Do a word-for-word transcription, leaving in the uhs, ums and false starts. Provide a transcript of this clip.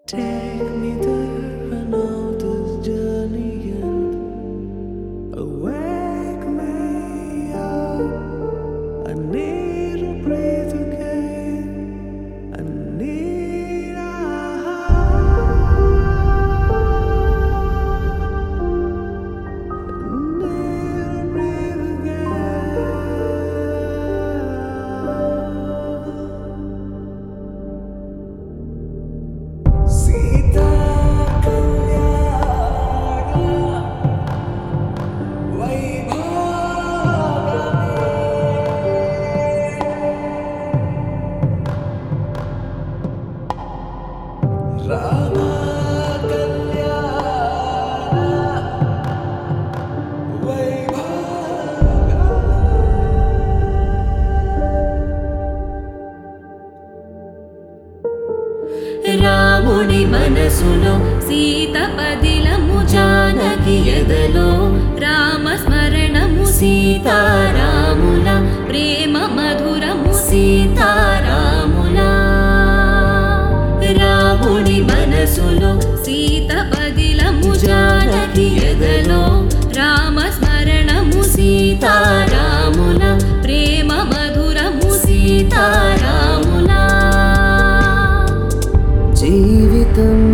Take me there, I know this journey ends. Awake me up. I need to breathe again. I need a I need to breathe again. Sita Rama Kalyana Vaibhaga రాముని మనసులో సీత పదిలము జానకి ఎదలో రామ స్మరణము సీతారాముల ప్రేమ మధురము సీతారాముల రాముని మనసులో సీత పదిలము జానకి ఎదలో రామ స్మరణము సీతారాముల ప్రేమ మధురము సీతారాముల జీవితం